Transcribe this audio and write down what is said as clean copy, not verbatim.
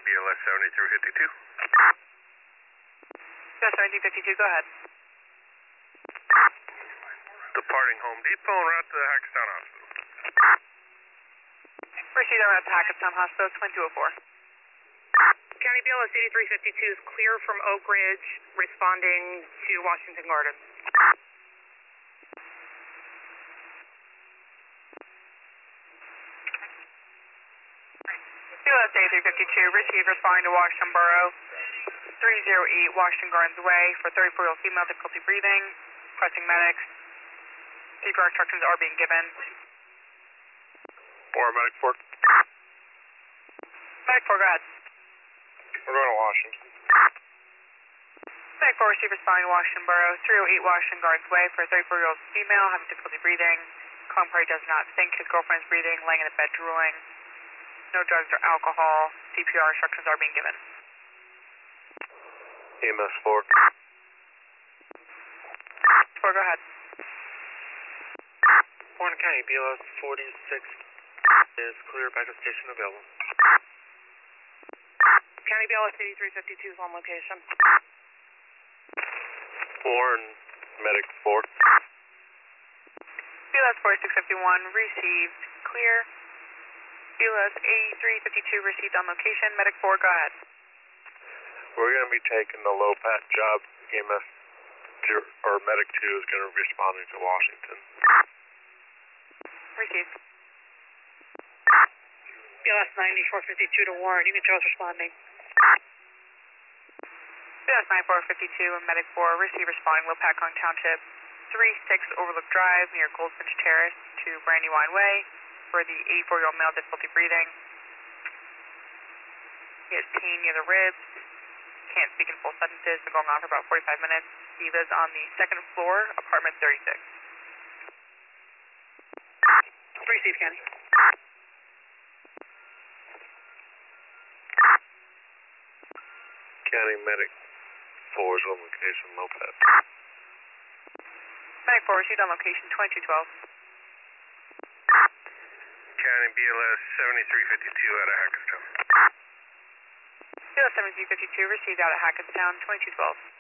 BLS 7352. BLS 7352, go ahead. Departing Home Depot en route to Hackettstown Hospital. Proceed on route to Hackettstown Hospital, 2204. County BLS 8352 is clear from Oak Ridge, responding to Washington Gardens. BLS 8352, receive responding to Washington Borough, 308 Washington Gardens Way for 34-year-old female, difficulty breathing, requesting medics. CPR instructions are being given. Medic 4. Medic 4, go ahead. We're going to Washington. Medic 4, receive responding to Washington Borough, 308 Washington Gardens Way for a 34-year-old female having difficulty breathing. Calling party does not think his girlfriend is breathing, laying in the bed drooling. No drugs or alcohol. CPR instructions are being given. EMS 4. 4, go ahead. Warren County BLS 46 is clear, backup station available. County BLS 8352 is on location. Warren, Medic 4. BLS 4651 received clear. BLS 8352 received on location. Medic 4, go ahead. We're going to be taking the low pat job. EMS or Medic 2 is going to be responding to Washington. Received. BLS 9452 to Warren, you can tell us responding. BLS 9452 and Medic 4 receive responding Lopatcong Township, 36 Overlook Drive near Goldfinch Terrace to Brandywine Way for the 84-year-old male, difficulty breathing. He has pain near the ribs. Can't speak in full sentences. Been going on for about 45 minutes. He lives on the second floor, apartment 36. Receive, County. County Medic 4 is on location, low pat. Medic 4 received on location, 2212. County BLS 7352 out of Hackettstown. BLS 7352 received out at Hackettstown, 2212.